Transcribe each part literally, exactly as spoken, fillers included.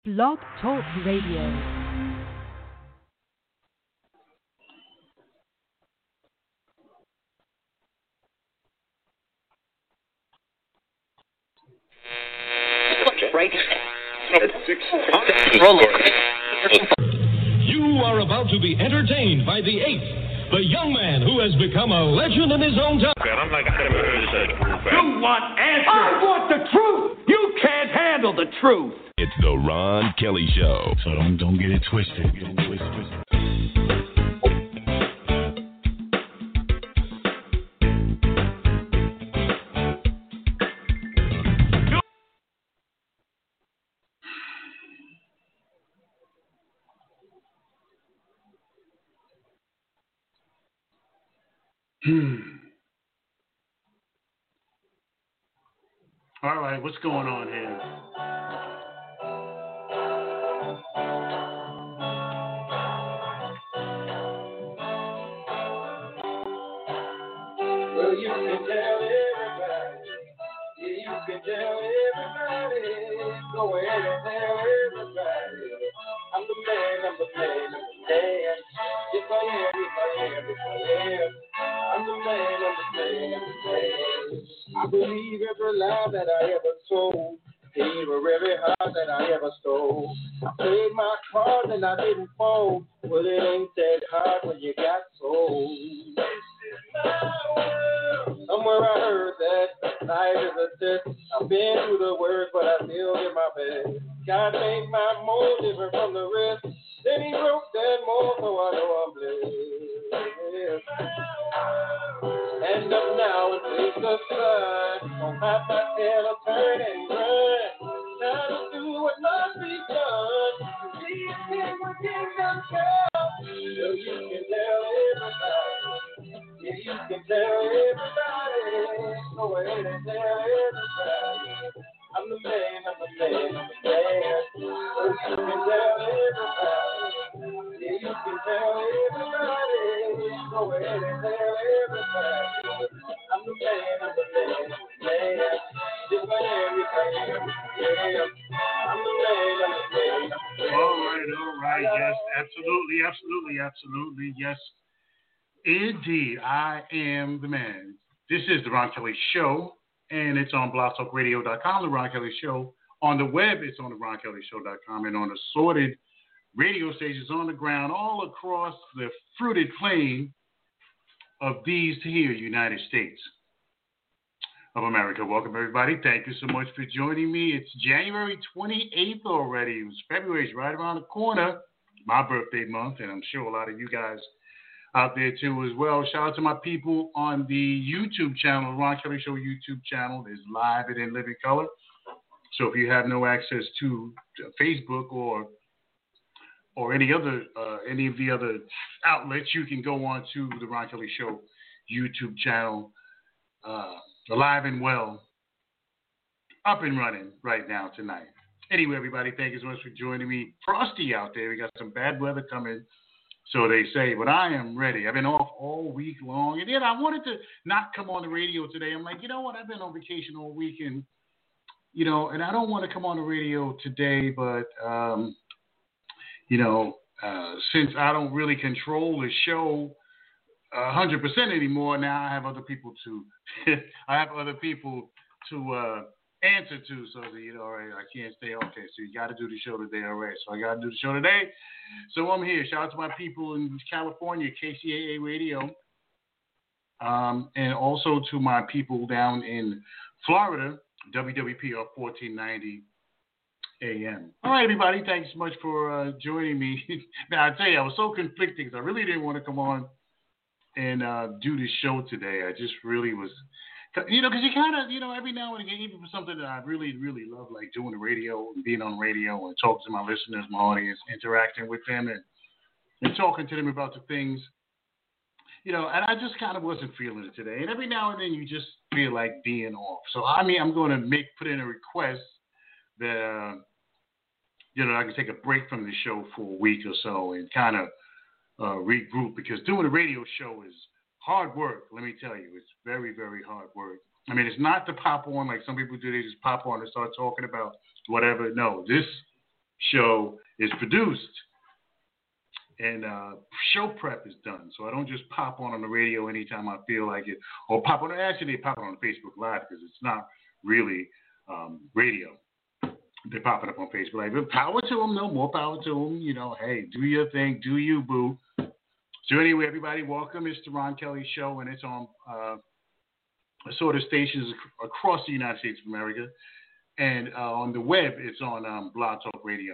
Blog Talk Radio. Right. You are about to be entertained by the eighth, the young man who has become a legend in his own time. I'm like, I never heard of such. You want answers? I want the truth. You can't handle the truth. It's the Ron Kelly Show. So don't don't get it twisted. Get it twisted. twisted. Hmm. All right, what's going on here? Well, you can tell everybody. Yeah, you can tell everybody. Go ahead and tell everybody. I'm the man, I'm the man, I'm the man. Yes, I am, yes, I am, yes, I am. I'm the man, I'm the man, I'm the man. I believe every lie that I ever told. Gave her every heart that I ever stole. I played my cards and I didn't fold. Well, it ain't that hard when you got sold. This is my world. Somewhere I heard that life is a test. I've been through the worst, but I still did my best. God made my mold different from the rest. Then he broke that mold, so I know I'm blessed. Stand up now and face the sun. Don't have my tail to turn and run. Time to do what must be done. These things will kingdom come. So you can tell everybody. Yeah, you can tell everybody. Go ahead and tell everybody. I'm the man, I'm the man, I'm the man. So you can tell everybody. Yeah, you can tell everybody. Go ahead and tell everybody. I'm the man, I'm the man, I'm the man. Yes, I am, yes, I am, yeah. I'm the man, I'm the man, I'm the man. All right, all right, yes, absolutely, absolutely, absolutely, yes. Indeed, I am the man. This is the Ron Kelly Show, and it's on blog talk radio dot com, the Ron Kelly Show. On the web, it's on the ron kelly show dot com, and on assorted radio stations on the ground all across the fruited plain of these here United States of America. Welcome, everybody. Thank you so much for joining me. It's January twenty-eighth already. It was February's right around the corner, my birthday month, and I'm sure a lot of you guys out there too as well. Shout out to my people on the YouTube channel, the Ron Kelly Show YouTube channel. It's live and in living color. So if you have no access to Facebook or or any other uh, any of the other outlets, you can go on to the Ron Kelly Show YouTube channel, uh, alive and well, up and running right now tonight. Anyway, everybody, thank you so much for joining me. Frosty out there. We got some bad weather coming. So they say, but I am ready. I've been off all week long. And then I wanted to not come on the radio today. I'm like, you know what? I've been on vacation all weekend, you know, and I don't want to come on the radio today. But, um, you know, uh, since I don't really control the show one hundred percent anymore, now I have other people to, I have other people to uh, answer to. So, you know, all right, I can't stay. Okay, so you got to do the show today. All right, so I got to do the show today. So I'm here. Shout out to my people in California, K C A A Radio, um, and also to my people down in Florida, W W P R fourteen ninety A M. All right, everybody, thanks so much for uh, joining me. Now, I tell you, I was so conflicted because I really didn't want to come on and uh, do the show today. I just really was, you know, because you kind of, you know, every now and again, even for something that I really, really love, like doing the radio and being on radio and talking to my listeners, my audience, interacting with them and, and talking to them about the things, you know, and I just kind of wasn't feeling it today. And every now and then you just feel like being off. So, I mean, I'm going to make, put in a request that, uh, you know, I can take a break from the show for a week or so and kind of uh, regroup, because doing a radio show is hard work. Let me tell you, it's very, very hard work. I mean, it's not to pop on like some people do. They just pop on and start talking about whatever. No, this show is produced and uh, show prep is done. So I don't just pop on on the radio anytime I feel like it, or pop on. Actually, they pop on Facebook Live because it's not really um, radio. They're popping up on Facebook Live. But power to them, no more power to them. You know, hey, do your thing, do you, boo. So anyway, everybody, welcome. It's the Ron Kelly Show, and it's on uh, assorted stations ac- across the United States of America. And uh, on the web, it's on um, blog talk radio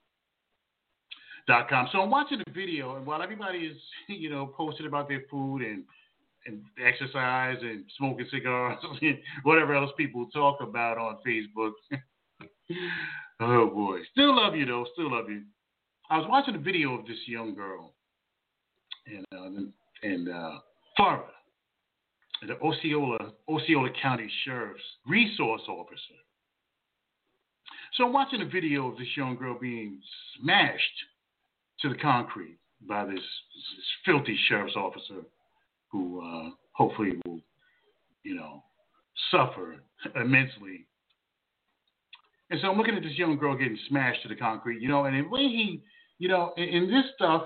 dot com. So I'm watching the video, and while everybody is, you know, posting about their food and, and exercise and smoking cigars and whatever else people talk about on Facebook. Oh, boy. Still love you, though. Still love you. I was watching a video of this young girl in, uh, in uh, Florida, the Osceola, Osceola County Sheriff's Resource Officer. So I'm watching a video of this young girl being smashed to the concrete by this, this filthy sheriff's officer who uh, hopefully will, you know, suffer immensely. And so I'm looking at this young girl getting smashed to the concrete, you know, and the way he, you know, in, in this stuff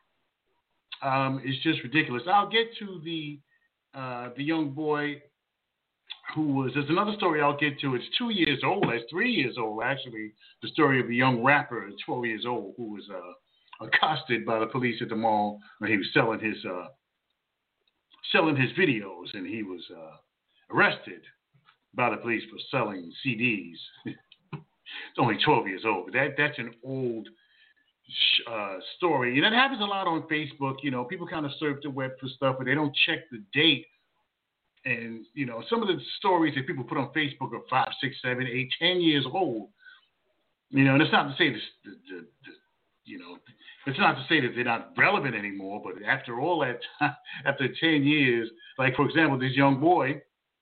um, is just ridiculous. I'll get to the uh, the young boy who was, there's another story I'll get to. It's two years old. It's three years old, actually. The story of a young rapper, twelve years old, who was uh, accosted by the police at the mall when he was selling his uh, selling his videos, and he was uh, arrested by the police for selling C Ds. It's only twelve years old. But that that's an old uh, story, and that happens a lot on Facebook. You know, people kind of surf the web for stuff, but they don't check the date. And you know, some of the stories that people put on Facebook are five, six, seven, eight, ten years old. You know, and it's not to say this, the, the, the, you know, it's not to say that they're not relevant anymore. But after all that time, after ten years, like for example, this young boy,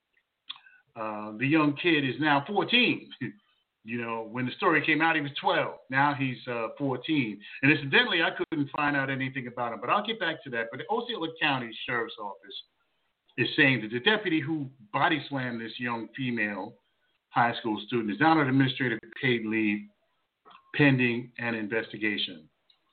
uh, the young kid is now fourteen. You know, when the story came out, he was twelve. Now he's uh, fourteen. And incidentally, I couldn't find out anything about him, but I'll get back to that. But the Osceola County Sheriff's Office is saying that the deputy who body slammed this young female high school student is now on administrative paid leave pending an investigation.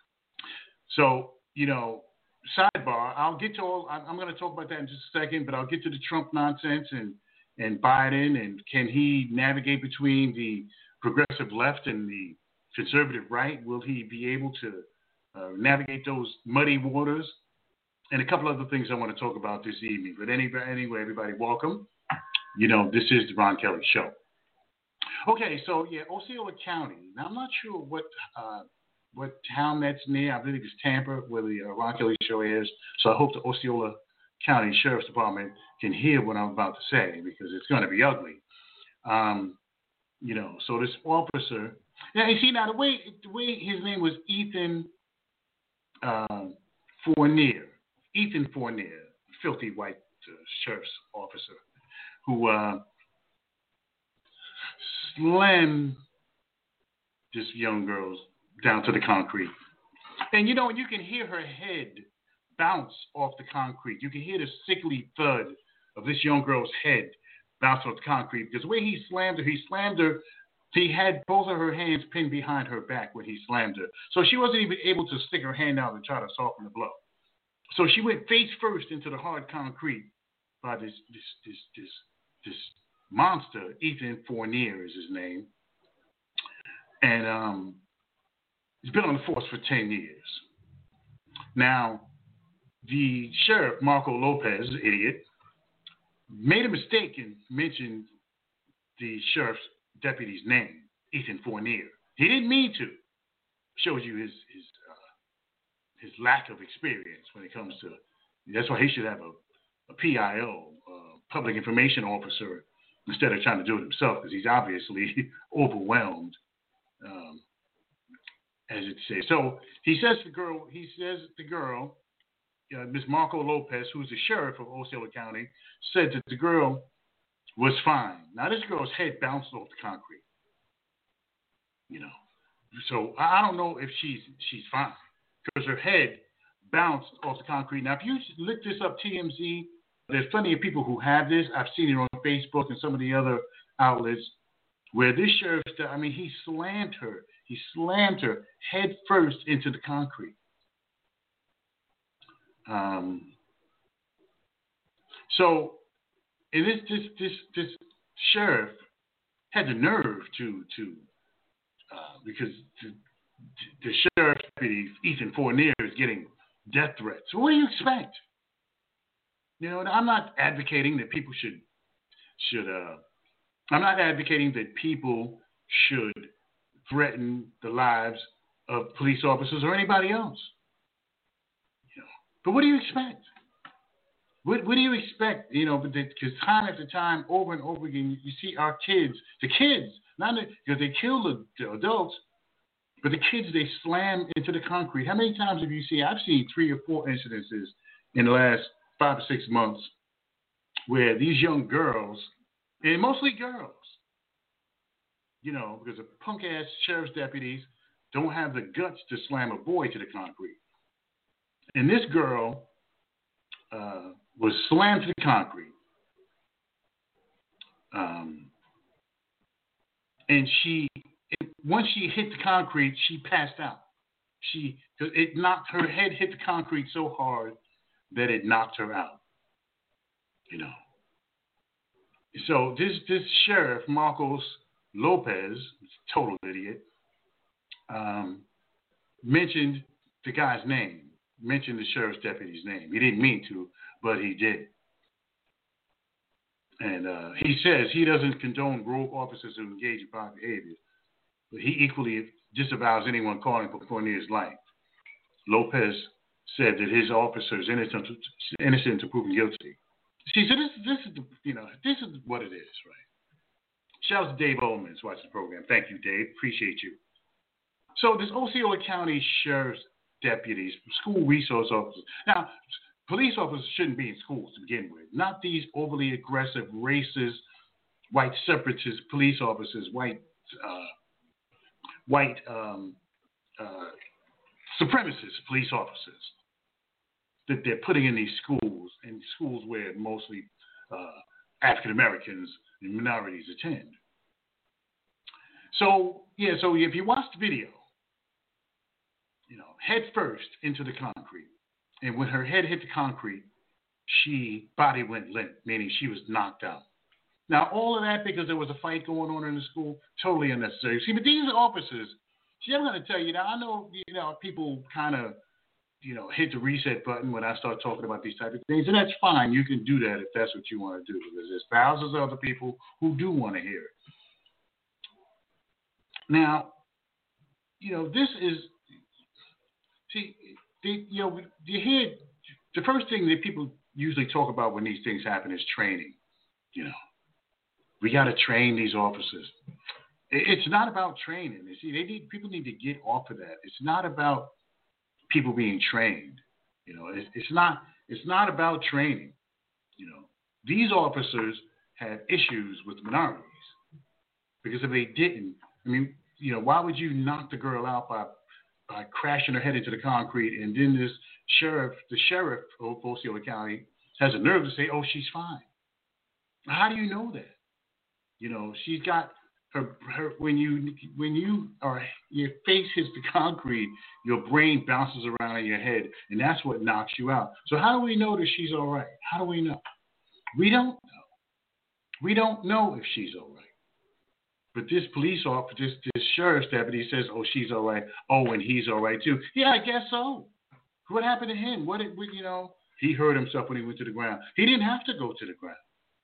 So, you know, sidebar, I'll get to all, I'm going to talk about that in just a second, but I'll get to the Trump nonsense and, and Biden, and can he navigate between the progressive left and the conservative right? Will he be able to uh, navigate those muddy waters? And a couple other things I want to talk about this evening. But anyway, anyway, everybody, welcome. You know, this is the Ron Kelly Show. Okay, so, yeah, Osceola County. Now, I'm not sure what uh, what town that's near. I believe it's Tampa, where the uh, Ron Kelly Show is. So I hope the Osceola County Sheriff's Department can hear what I'm about to say, because it's going to be ugly. Um, you know, so this officer. Now, you see, now, the way, the way his name was Ethan um, Fournier. Ethan Fournier, filthy white uh, sheriff's officer, who uh, slammed this young girl down to the concrete. And, you know, you can hear her head bounce off the concrete. You can hear the sickly thud of this young girl's head bounce off the concrete. Because the way he slammed her, he slammed her, he had both of her hands pinned behind her back when he slammed her. So she wasn't even able to stick her hand out and try to soften the blow. So she went face first into the hard concrete by this this this this this monster. Ethan Fournier is his name, and um, he's been on the force for ten years. Now, the sheriff Marco Lopez, idiot, made a mistake and mentioned the sheriff's deputy's name, Ethan Fournier. He didn't mean to. Shows you his his. his lack of experience when it comes to, that's why he should have a, a P I O, uh, public information officer, instead of trying to do it himself, because he's obviously overwhelmed, um, as it says. So he says the girl, he says the girl, uh, Miss Marco Lopez, who's the sheriff of Osceola County, said that the girl was fine. Now this girl's head bounced off the concrete, you know. So I don't know if she's she's fine, because her head bounced off the concrete. Now, if you look this up, T M Z, there's plenty of people who have this. I've seen it on Facebook and some of the other outlets where this sheriff, I mean, he slammed her. He slammed her head first into the concrete. Um, so, and this this this this sheriff had the nerve to to uh, because the, the sheriff deputy Ethan Fournier is getting death threats. So what do you expect? You know, I'm not advocating that people should should. Uh, I'm not advocating that people should threaten the lives of police officers or anybody else. You know, but what do you expect? What, what do you expect? You know, because time after time, over and over again, you, you see our kids, the kids, not because they kill the, the adults, but the kids, they slam into the concrete. How many times have you seen? I've seen three or four incidences in the last five or six months where these young girls, and mostly girls, you know, because the punk-ass sheriff's deputies don't have the guts to slam a boy to the concrete. And this girl uh, was slammed to the concrete. Um, and she, it, once she hit the concrete, she passed out. She, cause it knocked, her head hit the concrete so hard that it knocked her out. You know. So this this sheriff, Marcos Lopez, total idiot, um, mentioned the guy's name, mentioned the sheriff's deputy's name. He didn't mean to, but he did. And uh, he says he doesn't condone rogue officers who engage in bad behavior, but he equally disavows anyone calling for Fournier's life. Lopez said that his officer is innocent, innocent until proven guilty. See, so this, this is the, you know, this is what it is, right? Shout out to Dave Owens watching the program. Thank you, Dave. Appreciate you. So this Osceola County Sheriff's deputies, school resource officers. Now, police officers shouldn't be in schools to begin with. Not these overly aggressive, racist, white separatist police officers, white, uh, white um, uh, supremacist police officers that they're putting in these schools, and schools where mostly uh, African Americans and minorities attend. So, yeah, so if you watch the video, you know, head first into the concrete. And when her head hit the concrete, she body went limp, meaning she was knocked out. Now, all of that because there was a fight going on in the school, totally unnecessary. See, but these officers, see, I'm going to tell you now, I know, you know, people kind of, you know, hit the reset button when I start talking about these type of things, and that's fine. You can do that if that's what you want to do, because there's thousands of other people who do want to hear it. Now, you know, this is, see, the, you know, you hear, the first thing that people usually talk about when these things happen is training. You know, we got to train these officers. It's not about training. You see, they need, people need to get off of that. It's not about people being trained. You know, it's, it's not, it's not about training. You know, these officers had issues with minorities, because if they didn't, I mean, you know, why would you knock the girl out by by crashing her head into the concrete, and then this sheriff, the sheriff of Osceola County, has a nerve to say, "Oh, she's fine." How do you know that? You know, she's got her her when you when you are your face hits the concrete, your brain bounces around in your head, and that's what knocks you out. So how do we know that she's all right? How do we know? We don't know. We don't know if she's all right. But this police officer, this, this sheriff's deputy says, "Oh, she's all right. Oh, and he's all right too." Yeah, I guess so. What happened to him? What did you know? He hurt himself when he went to the ground. He didn't have to go to the ground.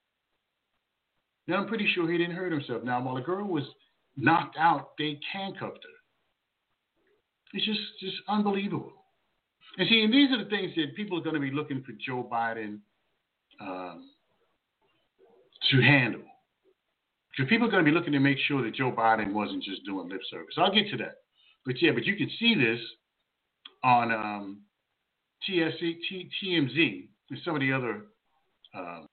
Now, I'm pretty sure he didn't hurt himself. Now, while the girl was knocked out, they handcuffed her. It's just, just unbelievable. And see, and these are the things that people are going to be looking for Joe Biden um, to handle. Because people are going to be looking to make sure that Joe Biden wasn't just doing lip service. I'll get to that. But yeah, but you can see this on um, T S C, T, T M Z and some of the other um,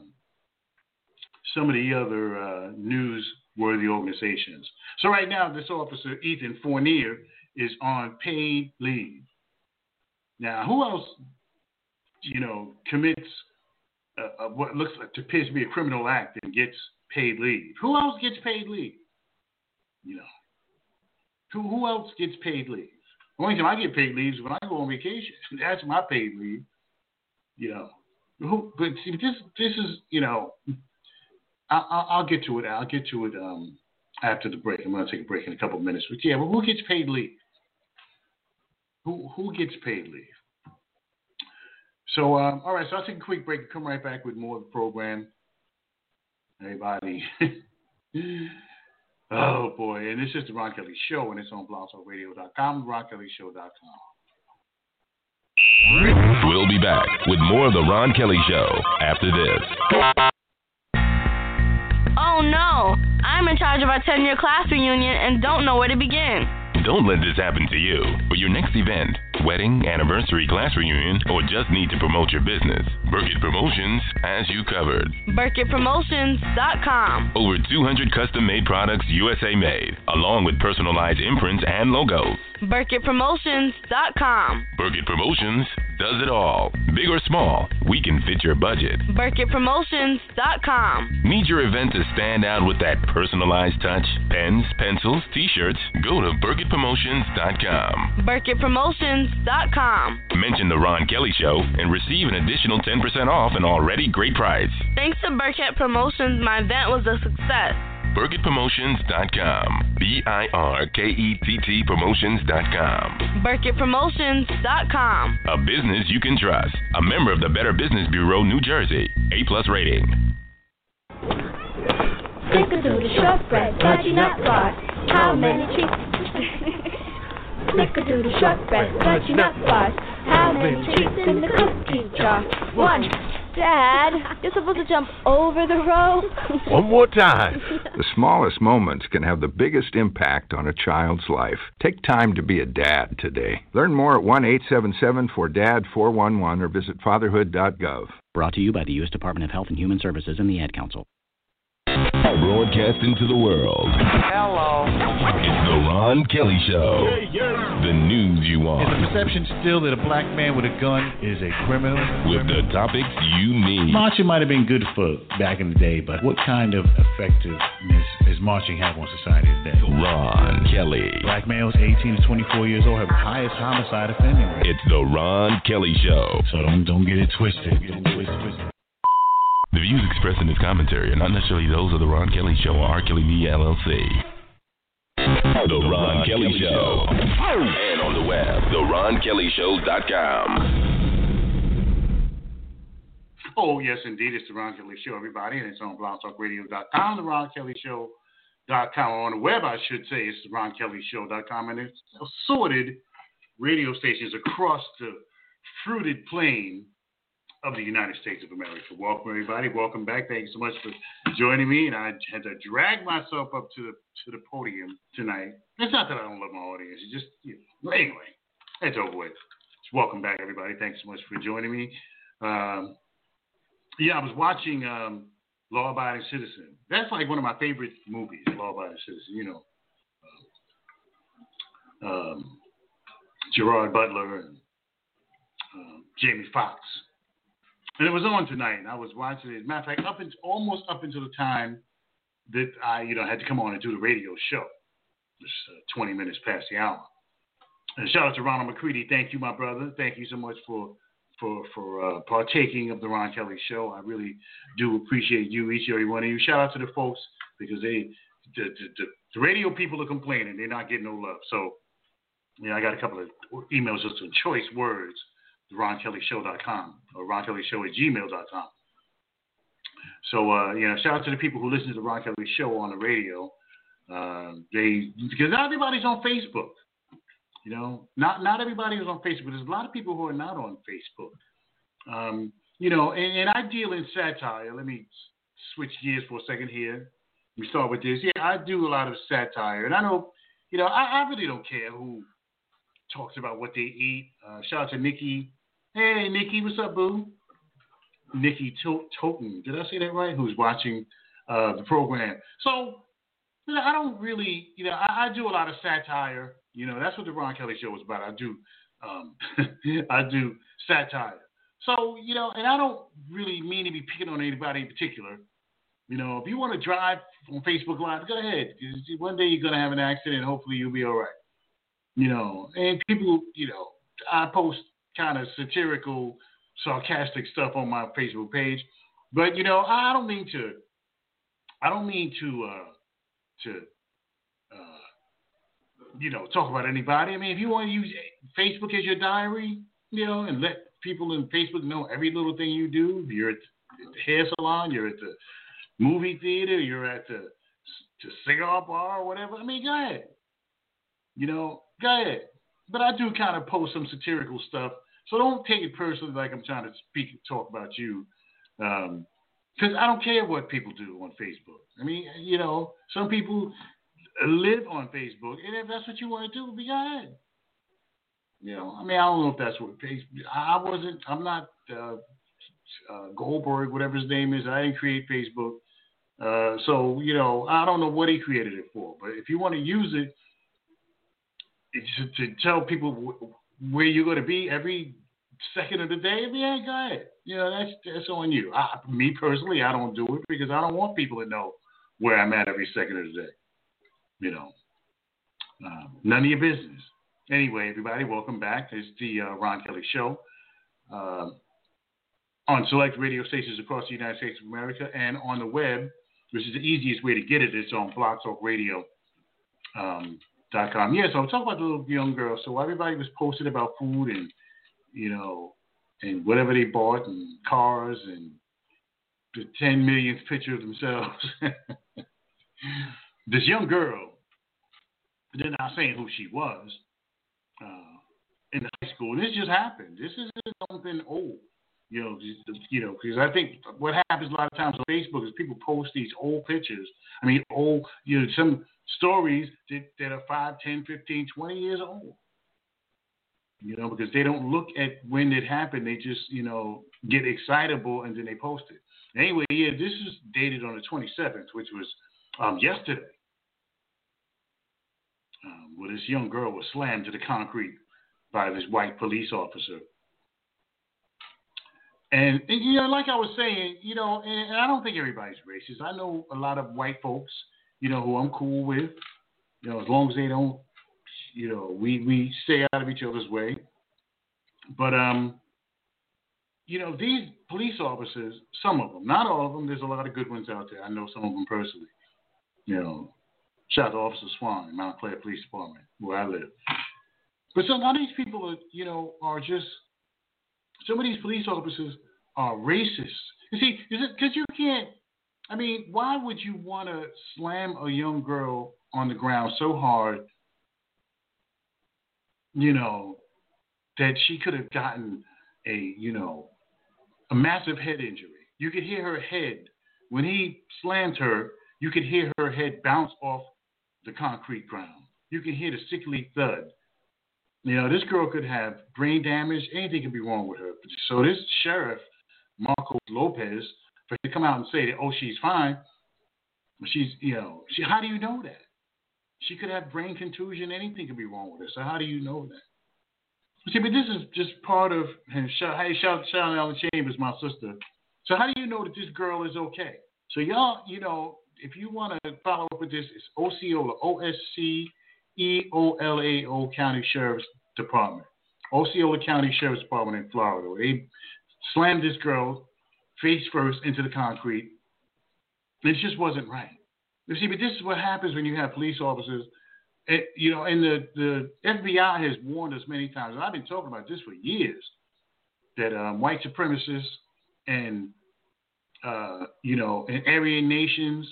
some of the other uh, news-worthy organizations. So right now, this officer, Ethan Fournier, is on paid leave. Now, who else, you know, commits uh, what looks like to appears to be a criminal act and gets paid leave? Who else gets paid leave? You know, Who, who else gets paid leave? The only time I get paid leave is when I go on vacation. That's my paid leave. You know. Who, but see, this this is, you know, I, I, I'll get to it. I'll get to it um, after the break. I'm going to take a break in a couple of minutes. But yeah, but who gets paid leave? Who who gets paid leave? So, um, all right, so I'll take a quick break and come right back with more of the program. Everybody. Oh, boy. And this is the Ron Kelly Show, and it's on blog talk radio dot com, the ron kelly show dot com. We'll be back with more of the Ron Kelly Show after this. Oh, no. I'm in charge of our ten-year class reunion and don't know where to begin. Don't let this happen to you. For your next event, wedding, anniversary, class reunion, or just need to promote your business, Burkett Promotions has you covered. Burkett Promotions dot com. Over two hundred custom-made products U S A made, along with personalized imprints and logos. Burkett Promotions dot com. Burkett Promotions does it all. Big or small, we can fit your budget. Burkett Promotions dot com. Need your event to stand out with that personalized touch? Pens, pencils, t-shirts? Go to Burkett Promotions dot com. Burkett Promotions dot com. Mention the Ron Kelly Show and receive an additional ten percent off an already great price. Thanks to Burkett Promotions, my event was a success. Burkett Promotions dot com. B I R K E T T Promotions dot com. Burkett Promotions dot com. A business you can trust. A member of the Better Business Bureau, New Jersey. A plus rating. Snickerdoodle shortbread, fudgy nut bars. How many treats? Snickerdoodle shortbread, fudgy nut bars. How many treats in the cookie jar? One. Dad, you're supposed to jump over the rope. One more time. The smallest moments can have the biggest impact on a child's life. Take time to be a dad today. Learn more at one eight seven seven four D A D four one one or visit fatherhood dot gov. Brought to you by the U S Department of Health and Human Services and the Ad Council. Broadcasting to the world. Hello. It's the Ron Kelly Show. Yeah, yeah. The news you want. Is the perception still that a black man with a gun is a criminal? With the topics you need. Marching might have been good for back in the day, but what kind of effectiveness is marching have on society today? Ron Kelly. Black males eighteen to twenty-four years old have the highest homicide offending rate. It's the Ron Kelly Show. So don't don't get it twisted. Get it twisted. twisted. The views expressed in this commentary are not necessarily those of the Ron Kelly Show or R. Kelly Media, L L C. The Ron, Ron Kelly, Kelly Show. Show. And on the web, the ron kelly show dot com. Oh, yes, indeed. It's the Ron Kelly Show, everybody, and it's on blog talk radio dot com, the ron kelly show dot com. On the web, I should say, it's the ron kelly show dot com, and it's assorted radio stations across the fruited plain of the United States of America. Welcome, everybody. Welcome back. Thank you so much for joining me. And I had to drag myself up to the to the podium tonight. It's not that I don't love my audience. It's just, you know, anyway, that's over with. Just welcome back, everybody. Thanks so much for joining me. Um, yeah, I was watching um, Law Abiding Citizen. That's like one of my favorite movies, Law Abiding Citizen. You know, um, um, Gerard Butler and um, Jamie Foxx. And it was on tonight, and I was watching it. As a matter of fact, up into, almost up until the time that I, you know, had to come on and do the radio show. Just uh, twenty minutes past the hour. And shout out to Ronald McCready. Thank you, my brother. Thank you so much for for for uh, partaking of the Ron Kelly Show. I really do appreciate you, each and every one of you. Shout out to the folks because they, the, the, the, the radio people are complaining. They're not getting no love. So, yeah, you know, I got a couple of emails, just some choice words. the ron kelly show dot com or ron kelly show at gmail dot com. So, uh, you know, shout out to the people who listen to the Ron Kelly Show on the radio. Uh, they because not everybody's on Facebook. You know, not not everybody is on Facebook. There's a lot of people who are not on Facebook. Um, you know, and, and I deal in satire. Let me switch gears for a second here. We start with this. Yeah, I do a lot of satire, and I know, you know, I, I really don't care who talks about what they eat. Uh, shout out to Nikki. Hey, Nikki, what's up, boo? Nikki Toten, did I say that right? Who's watching uh, the program? So, you know, I don't really, you know, I, I do a lot of satire. You know, that's what the Ron Kelly Show is about. I do, um, I do satire. So, you know, and I don't really mean to be picking on anybody in particular. You know, if you want to drive on Facebook Live, go ahead. One day you're going to have an accident, and hopefully you'll be all right. You know, and people, you know, I post kind of satirical, sarcastic stuff on my Facebook page, but you know, I don't mean to, I don't mean to, uh, to, uh, you know, talk about anybody. I mean, if you want to use Facebook as your diary, you know, and let people in Facebook know every little thing you do, you're at the hair salon, you're at the movie theater, you're at the, the cigar bar or whatever. I mean, go ahead. You know, go ahead. But I do kind of post some satirical stuff, so don't take it personally like I'm trying to speak and talk about you. Um, because I don't care what people do on Facebook. I mean, you know, some people live on Facebook, and if that's what you want to do, be go ahead. You know, I mean, I don't know if that's what Facebook. I wasn't. I'm not uh, uh, Goldberg, whatever his name is. I didn't create Facebook, uh, so you know, I don't know what he created it for. But if you want to use it to, to tell people where you're going to be every second of the day, yeah, go ahead. You know, that's that's on you. I, me personally, I don't do it because I don't want people to know where I'm at every second of the day. You know, uh, none of your business. Anyway, everybody, welcome back. It's the uh, Ron Kelly Show uh, on select radio stations across the United States of America and on the web, which is the easiest way to get it. It's on blog talk radio dot com. Um, yeah, so I'm talking about the little young girl. So everybody was posting about food and, you know, and whatever they bought and cars and the ten millionth picture of themselves. This young girl, they're not saying who she was, uh, in high school. This just happened. This isn't something old, you know, you know, because I think what happens a lot of times on Facebook is people post these old pictures. I mean, old, you know, some stories that, that are five, ten, fifteen, twenty years old. You know, because they don't look at when it happened. They just, you know, get excitable and then they post it. Anyway, yeah, this is dated on the twenty-seventh, which was um, yesterday. Um, where this young girl was slammed to the concrete by this white police officer. And, and you know, like I was saying, you know, and, and I don't think everybody's racist. I know a lot of white folks, you know, who I'm cool with, you know, as long as they don't, you know, we, we stay out of each other's way. But, um, you know, these police officers, some of them, not all of them, there's a lot of good ones out there. I know some of them personally. You know, shout out to Officer Swan in Montclair Police Department, where I live. But some of these people are, you know, are just, some of these police officers are racist. You see, is it because you can't, I mean, why would you want to slam a young girl on the ground so hard, you know, that she could have gotten a, you know, a massive head injury? You could hear her head, when he slammed her, you could hear her head bounce off the concrete ground. You can hear the sickly thud. You know, this girl could have brain damage. Anything could be wrong with her. So this sheriff, Marcos Lopez, for him to come out and say that, oh, she's fine. She's, you know, she, how do you know that? She could have brain contusion. Anything could be wrong with her. So how do you know that? See, but this is just part of, and shout, hey, shout, shout out Alan Chambers, my sister. So how do you know that this girl is okay? So y'all, you know, if you want to follow up with this, it's Osceola, O S C E O L A O County Sheriff's Department. Osceola County Sheriff's Department in Florida. They slammed this girl face first into the concrete. It just wasn't right. You see, but this is what happens when you have police officers. It, you know, and the, the F B I has warned us many times, and I've been talking about this for years, that um, white supremacists and, uh, you know, and Aryan nations,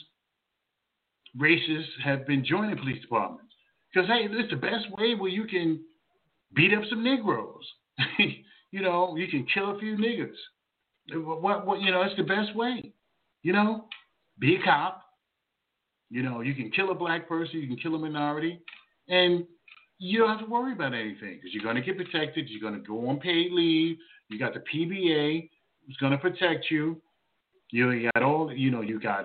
racists have been joining police departments. Because, hey, it's the best way where you can beat up some Negroes. You know, you can kill a few niggas. What, what, you know, it's the best way. You know, be a cop. You know, you can kill a black person, you can kill a minority, and you don't have to worry about anything because you're going to get protected. You're going to go on paid leave. You got the P B A, it's going to protect you. You got all, you know, you got, uh,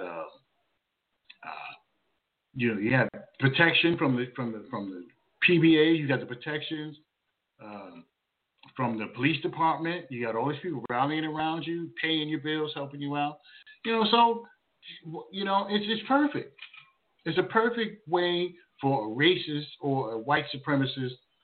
uh, you know, you have protection from the from the from the P B A. You got the protections uh, from the police department. You got all these people rallying around you, paying your bills, helping you out. You know, so you know, it's it's perfect. It's a perfect way for a racist or a white supremacist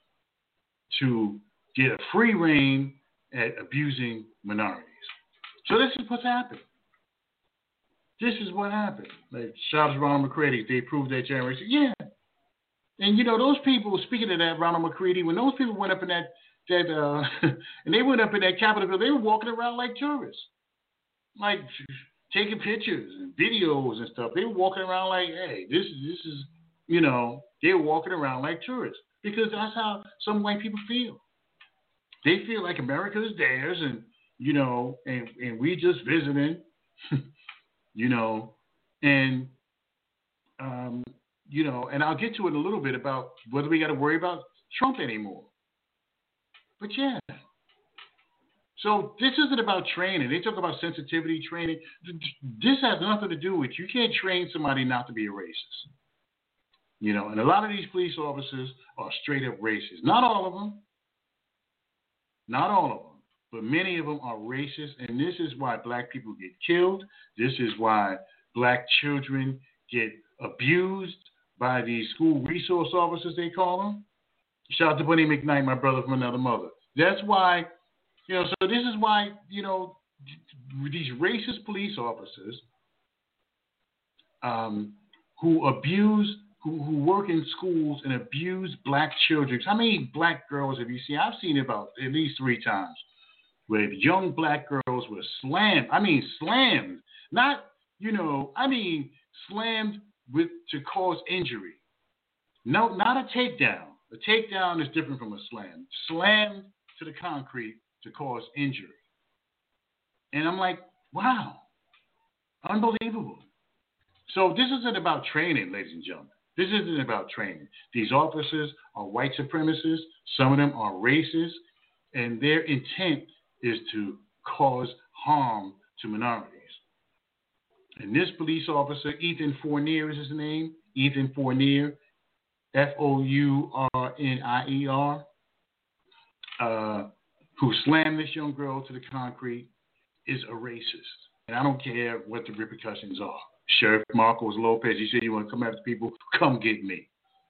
to get a free reign at abusing minorities. So this is what's happened. This is what happened. Like, shout out to Ronald McCready. They approved that generation. Yeah. And, you know, those people, speaking of that, Ronald McCready, when those people went up in that, that uh, and they went up in that Capitol building, they were walking around like tourists. Like, taking pictures and videos and stuff. They were walking around like, hey, this is, this is, you know, they were walking around like tourists. Because that's how some white people feel. They feel like America is theirs and, you know, and, and we just visiting, you know, and, um, you know, and I'll get to it in a little bit about whether we got to worry about Trump anymore. But yeah. So this isn't about training. They talk about sensitivity training. This has nothing to do with, you can't train somebody not to be a racist. You know, and a lot of these police officers are straight up racist. Not all of them. Not all of them. But many of them are racist. And this is why black people get killed. This is why black children get abused by these school resource officers, they call them. Shout out to Bunny McKnight, my brother from another mother. That's why, you know, so this is why, you know, these racist police officers um, who abuse, who, who work in schools and abuse black children. How many black girls have you seen? I've seen about at least three times where young black girls were slammed. I mean, slammed. Not, you know, I mean, slammed with to cause injury. No, not a takedown. A takedown is different from a slam. Slammed to the concrete to cause injury. And I'm like, wow, unbelievable. So this isn't about training, ladies and gentlemen. This isn't about training. These officers are white supremacists. Some of them are racist, and their intent is to cause harm to minorities. And this police officer, Ethan Fournier is his name, Ethan Fournier, F O U R N I E R, uh, who slammed this young girl to the concrete, is a racist. And I don't care what the repercussions are. Sheriff Marcos Lopez, you said you want to come after people, come get me.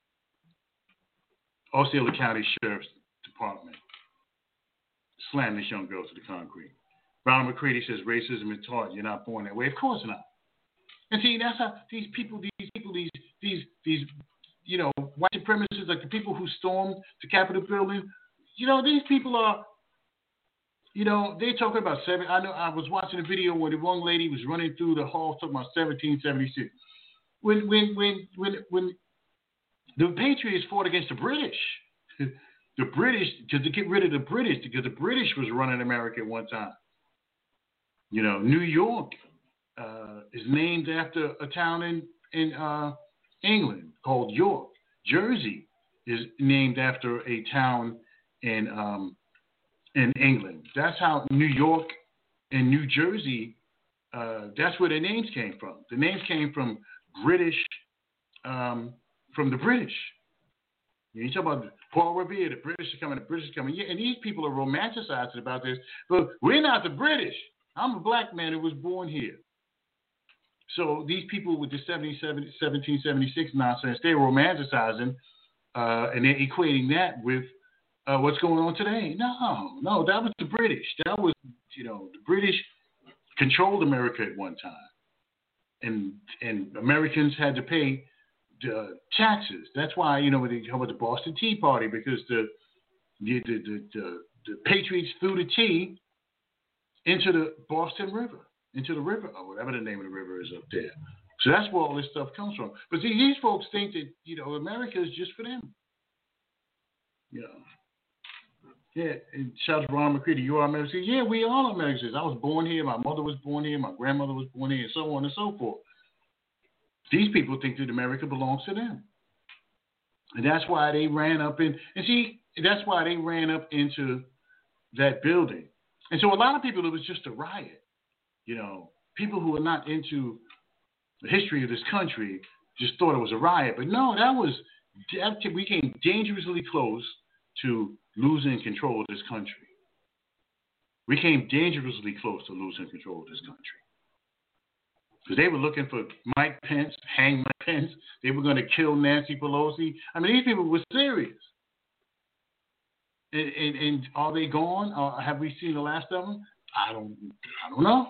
Osceola County Sheriff's Department slammed this young girl to the concrete. Ronald McCready says racism is taught. You're not born that way. Of course not. And see, that's how these people, these people, these, these, these, you know, white supremacists, like the people who stormed the Capitol building, you know, these people are, you know, they talking about seven. I know I was watching a video where the one lady was running through the hall talking about seventeen seventy-six. When, when, when, when, when the Patriots fought against the British, the British, to, to get rid of the British, because the British was running America at one time. You know, New York uh, is named after a town in, in uh, England called York. Jersey is named after a town in um, in England. That's how New York and New Jersey, uh, that's where their names came from. The names came from British, um, from the British. You talk about Paul Revere, the British are coming, the British are coming. Yeah, and these people are romanticizing about this, but we're not the British. I'm a black man who was born here. So these people with the seventeen seventy-six nonsense, they're romanticizing uh, and they're equating that with uh, what's going on today. No, no, that was the British. That was, you know, the British controlled America at one time. And and Americans had to pay the taxes. That's why, you know, when they talk about the Boston Tea Party, because the the the, the, the, the Patriots threw the tea into the Boston River. Into the river, or whatever the name of the river is up there. So that's where all this stuff comes from. But see, these folks think that, you know, America is just for them. You know. Yeah, and shout out to Ron McCready, you are American. Yeah, we all are Americans. I was born here, my mother was born here, my grandmother was born here, and so on and so forth. These people think that America belongs to them. And that's why they ran up in, and see, that's why they ran up into that building. And so a lot of people, it was just a riot. You know, people who are not into the history of this country just thought it was a riot. But no, that was, we came dangerously close to losing control of this country. We came dangerously close to losing control of this country. Because they were looking for Mike Pence, hang Mike Pence. They were going to kill Nancy Pelosi. I mean, these people were serious. And, and, and are they gone? Uh, have we seen the last of them? I don't. I don't know.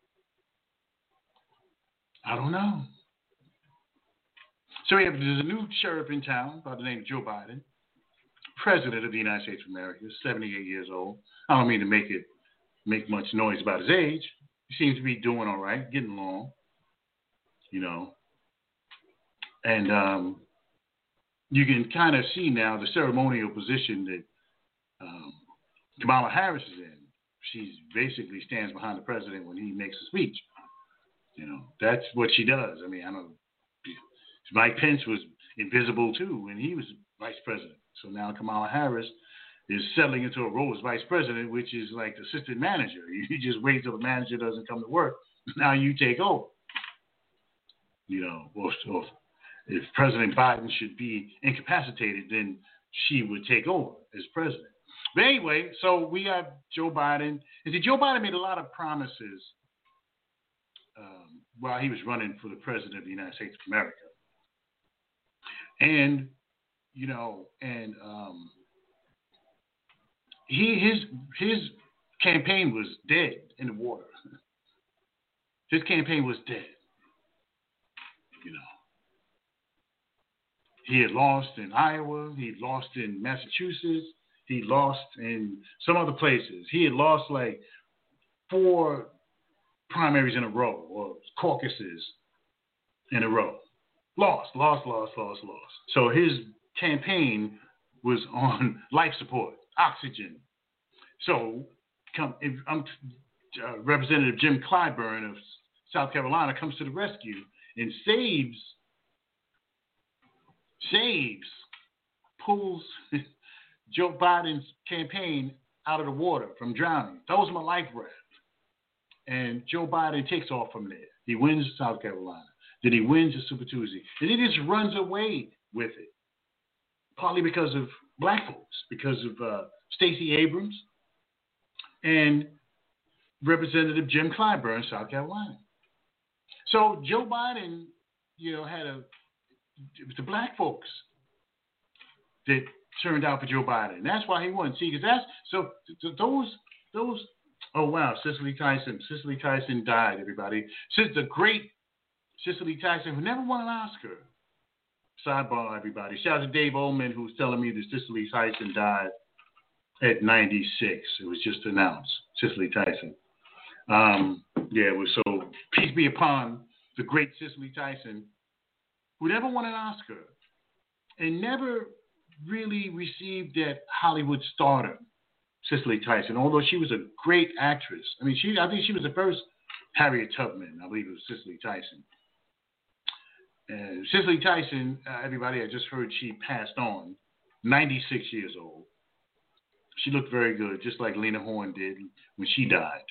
I don't know. So we have there's a new sheriff in town by the name of Joe Biden, President of the United States of America, seventy-eight years old. I don't mean to make it make much noise about his age. He seems to be doing all right, getting along, you know. And um, you can kind of see now the ceremonial position that um, Kamala Harris is in. She basically stands behind the president when he makes a speech. You know, that's what she does. I mean, I don't. Mike Pence was invisible too when he was vice president. So now Kamala Harris is settling into a role as vice president, which is like assistant manager. You just wait till the manager doesn't come to work. Now you take over. You know, or, or if President Biden should be incapacitated, then she would take over as president. But anyway, so we have Joe Biden. And see, Joe Biden made a lot of promises um, while he was running for the president of the United States of America. And, you know, and um, he his his campaign was dead in the water. His campaign was dead. You know, he had lost in Iowa. He had lost in Massachusetts. He lost in some other places. He had lost like four primaries in a row or caucuses in a row. Lost, lost, lost, lost, lost. So his campaign was on life support, oxygen. So come, if, um, uh, Representative Jim Clyburn of South Carolina comes to the rescue and saves, saves, pulls Joe Biden's campaign out of the water from drowning. Throws him a life raft. And Joe Biden takes off from there. He wins South Carolina. Then he wins the Super Tuesday. And he just runs away with it. Partly because of black folks, because of uh, Stacey Abrams and Representative Jim Clyburn, South Carolina. So Joe Biden, you know, had a, it was the black folks that turned out for Joe Biden. And that's why he won. See, because that's, so th- those, those, oh wow, Cicely Tyson. Cicely Tyson died, everybody. Since the great Cicely Tyson, who never won an Oscar. Sidebar, everybody. Shout out to Dave Ullman, who's telling me that Cicely Tyson died at ninety-six. It was just announced, Cicely Tyson. Um, yeah, it was so, peace be upon the great Cicely Tyson, who never won an Oscar and never really received that Hollywood stardom, Cicely Tyson, although she was a great actress. I mean, she I think she was the first Harriet Tubman. I believe it was Cicely Tyson. Uh, Cicely Tyson, uh, everybody, I just heard she passed on, ninety-six years old. She looked very good, just like Lena Horne did when she died.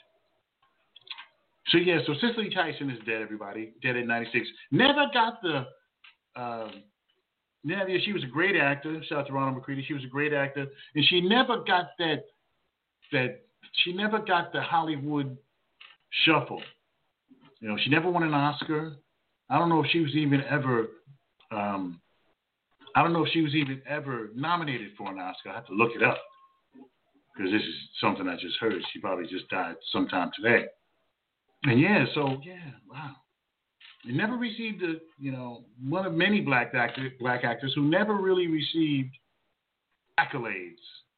So, yeah, so Cicely Tyson is dead, everybody, dead at ninety-six. Never got the, uh, never, she was a great actor. Shout out to Ronald McCready. She was a great actor. And she never got that, that, she never got the Hollywood shuffle. You know, she never won an Oscar. I don't know if she was even ever, um, I don't know if she was even ever nominated for an Oscar. I have to look it up because this is something I just heard. She probably just died sometime today. And yeah, so yeah, wow. And never received a, you know, one of many black actors, black actors who never really received accolades.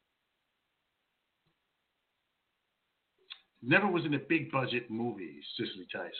Never was in a big budget movie, Cicely Tyson.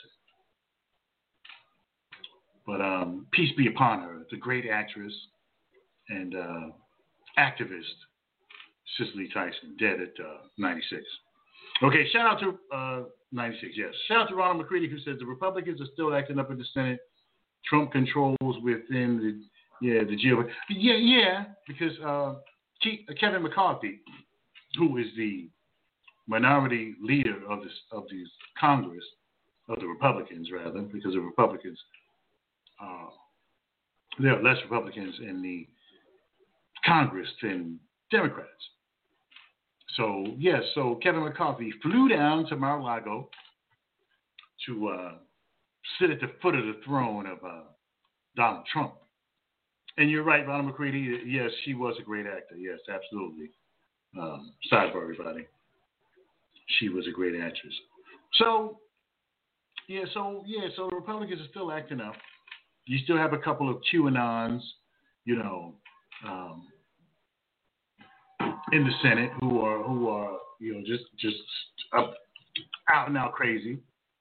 But um, peace be upon her. It's a great actress and uh, activist, Cicely Tyson, dead at uh, ninety-six. Okay, shout out to uh, ninety-six, yes. Shout out to Ronald McCready, who says the Republicans are still acting up in the Senate. Trump controls within the, yeah, the G O P. Yeah, yeah, because uh, Kevin McCarthy, who is the minority leader of this of the Congress, of the Republicans, rather, because the Republicans, uh, there are less Republicans in the Congress than Democrats. So, yes, so Kevin McCarthy flew down to Mar-a-Lago to uh, sit at the foot of the throne of uh, Donald Trump. And you're right, Ronald McCready, yes, she was a great actor. Yes, absolutely. Um, sorry for everybody. She was a great actress. So, yeah, so, yeah, so the Republicans are still acting up. You still have a couple of QAnons, you know, um, in the Senate who are, who are, you know, just, just up, out and out crazy,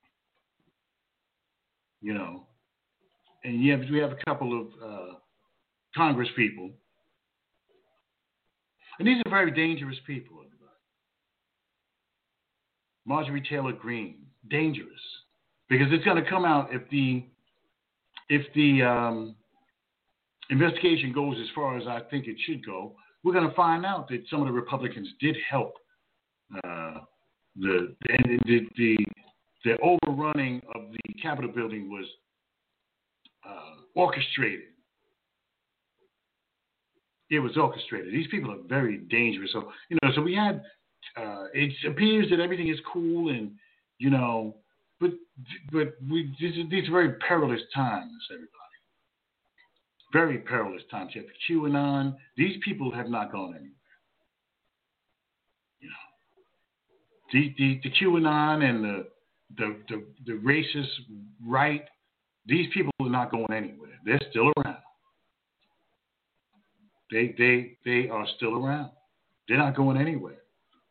you know. And you have, we have a couple of uh, Congress people. And these are very dangerous people, everybody. Marjorie Taylor Greene, dangerous. Because it's going to come out if the if the um, investigation goes as far as I think it should go, we're going to find out that some of the Republicans did help uh, the, the, the, the overrunning of the Capitol building was uh, orchestrated. It was orchestrated. These people are very dangerous. So, you know, so we had, uh, it appears that everything is cool and, you know, but but we these are, these are very perilous times, everybody. Very perilous times. You have QAnon. These people have not gone anywhere. You know, the the, the QAnon and the, the the the racist right. These people are not going anywhere. They're still around. They they they are still around. They're not going anywhere.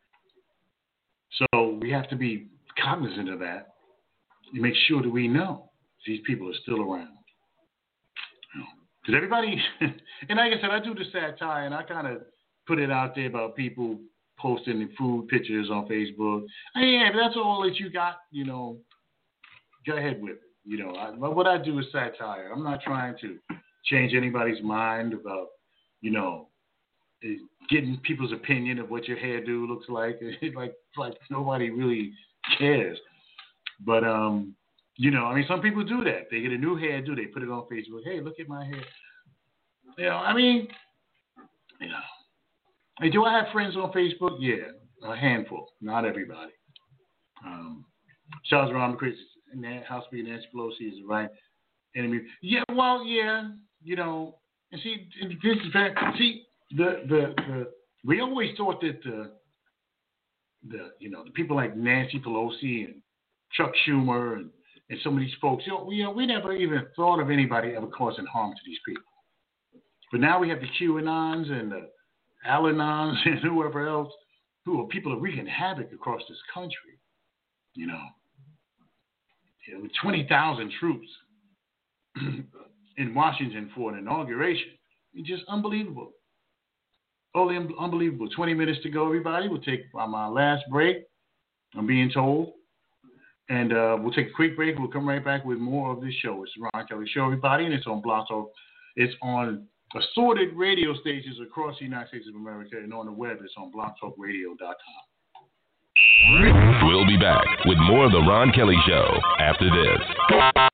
So we have to be cognizant of that. You make sure that we know these people are still around. Because everybody, and like I said, I do the satire and I kind of put it out there about people posting the food pictures on Facebook. Hey, yeah, if that's all that you got, you know, go ahead with it. You know, I, what I do is satire. I'm not trying to change anybody's mind about, you know, getting people's opinion of what your hairdo looks like. like, like nobody really cares. But, um, you know, I mean, some people do that. They get a new hairdo, they put it on Facebook. Hey, look at my hair. You know, I mean, you know. Hey, do I have friends on Facebook? Yeah, a handful. Not everybody. Um, Charles Ron Chris, House Speaker Nancy Pelosi is the right enemy. Yeah, well, yeah, you know, and see, this is fact. See, the, the, the, we always thought that the, the, you know, the people like Nancy Pelosi and Chuck Schumer and, and some of these folks, you know, we, you know, we never even thought of anybody ever causing harm to these people. But now we have the QAnons and the Al-Anons and whoever else who are people are wreaking havoc across this country. You know, you know with twenty thousand troops in Washington for an inauguration. It's just unbelievable. Totally un- unbelievable. twenty minutes to go, everybody. We'll take my last break, I'm being told. And uh, we'll take a quick break. We'll come right back with more of this show. It's the Ron Kelly Show, everybody, and it's on Blog Talk. It's on assorted radio stations across the United States of America, and on the web, it's on blog talk radio dot com. We'll be back with more of the Ron Kelly Show after this.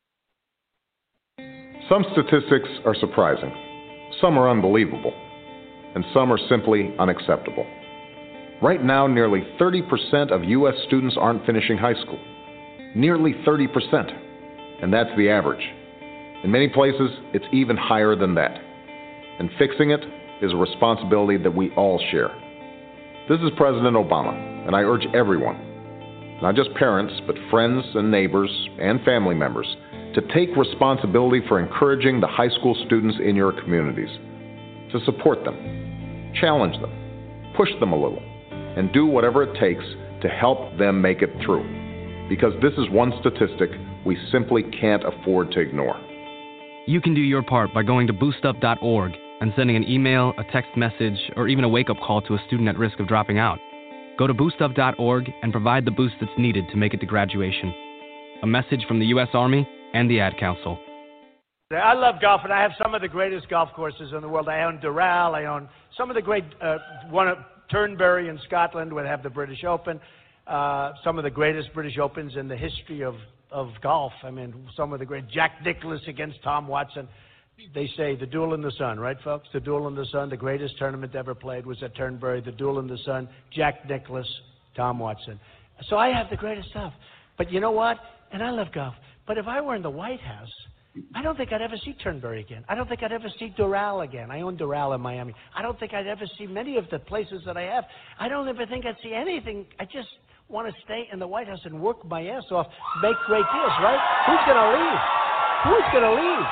Some statistics are surprising, some are unbelievable, and some are simply unacceptable. Right now, nearly thirty percent of U S students aren't finishing high school. Nearly thirty percent. And that's the average. In many places, it's even higher than that. And fixing it is a responsibility that we all share. This is President Obama, and I urge everyone, not just parents, but friends and neighbors and family members, to take responsibility for encouraging the high school students in your communities, to support them, challenge them, push them a little, and do whatever it takes to help them make it through. Because this is one statistic we simply can't afford to ignore. You can do your part by going to boost up dot org and sending an email, a text message, or even a wake-up call to a student at risk of dropping out. Go to boost up dot org and provide the boost that's needed to make it to graduation. A message from the U S Army and the Ad Council. I love golf, and I have some of the greatest golf courses in the world. I own Doral. I own some of the great, uh, one of Turnberry in Scotland would have the British Open, uh, some of the greatest British Opens in the history of, of golf. I mean, some of the great, Jack Nicklaus against Tom Watson. They say the duel in the sun, right, folks? The duel in the sun, the greatest tournament ever played was at Turnberry. The duel in the sun, Jack Nicklaus, Tom Watson. So I have the greatest stuff. But you know what? And I love golf. But if I were in the White House I don't think I'd ever see Turnberry again. I don't think I'd ever see Doral again. I own Doral in Miami. I don't think I'd ever see many of the places that I have. I don't ever think I'd see anything. I just want to stay in the White House and work my ass off, make great deals, right? Who's going to leave? Who's going to leave?